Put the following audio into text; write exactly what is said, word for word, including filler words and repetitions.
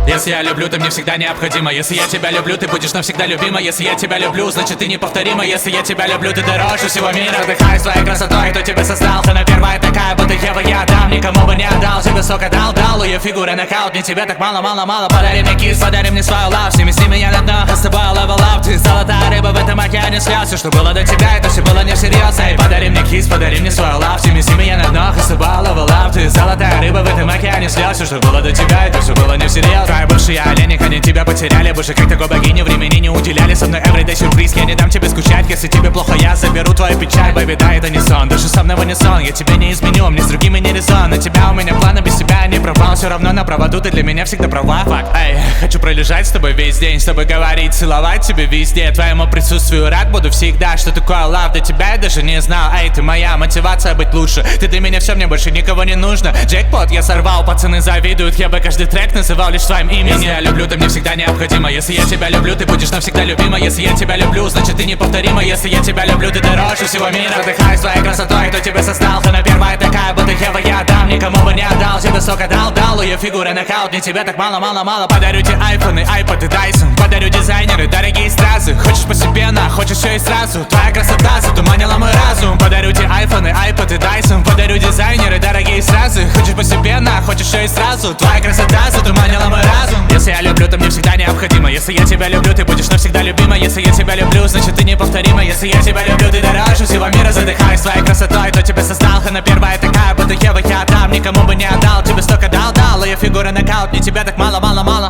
Если я люблю, ты мне всегда необходима. Если я тебя люблю, ты будешь навсегда любима. Если я тебя люблю, значит ты неповторима. Если я тебя люблю, ты дороже всего мира. Вдыхай своей красотой, кто тебя создал. Она первая такая, будто Ева я дам. Никому бы не отдал, тебе сока дал, дал. Ее фигура нокаут, мне тебя так мало, мало, мало. Подари мне кис, подари мне свою лав. Сними, сними меня на дно, а с тобой level up. Ты золотая рыба в этом океане слез. Все, что было до тебя, это все было не всерьез. Эй, подари мне кис, подари мне свою лав. Сними, сними меня на дно, а с тобой level up. Ты золотая рыба в этом океане слез. Все, что было до тебя, это все было не всерьез. Твои бывшие олени, они тебя потеряли. Боже, как такой богини времени не уделяли. Со мной everyday сюрприз, я не дам тебе скучать. Если тебе плохо, я заберу твою печаль. Бэби, да, это не сон, даже со мной не сон. Я тебя не изменю, мне с другими не резон. На тебя у меня планы, без тебя не провал. Все равно на проводу, ты для меня всегда права. Фак, эй, хочу пролежать с тобой весь день. С тобой говорить, целовать тебе везде. Твоему присутствию рад буду всегда. Что такое love, до тебя я даже не знал. Эй, ты моя мотивация быть лучше. Ты для меня все, мне больше никого не нужно. Джекпот я сорвал, пацаны завидуют. Я бы каждый трек называл лишь твоим именем. Если я люблю, ты мне всегда необходима. Если я тебя люблю, ты будешь навсегда любима. Если я тебя люблю, значит ты неповторима. Если я тебя люблю, ты дороже всего мира. Вдыхай своей красотой, кто тебя создал. Она первая такая, будто Ева я дам. Никому бы не отдал, тебе сока дал, дал. Ее фигура нокаут, мне тебя так мало, мало, мало. Подарю тебе айфоны, айподы, дайсон. Подарю дизайнеры, дорогие стразы. Хочешь постепенно, хочешь все и сразу. Твоя красота затуманила мой разум. Подарю тебе айфоны, айподы, дайсон. Подарю дизайнеры, дорогие стразы. Хочешь постепенно, хочешь все и сразу. Твоя красота затуманила мой разум. Если я люблю, то мне всегда необходимо. Если я тебя люблю, ты будешь навсегда любима. Если я тебя люблю, значит ты неповторима. Если я тебя люблю, ты дороже всего мира. Задыхай своей красотой, кто тебя создал. Она первая такая, будто Ева я дам. Никому бы не отдал, тебе столько дал, дал. Ее фигура нокаут, мне тебя так мало, мало, мало.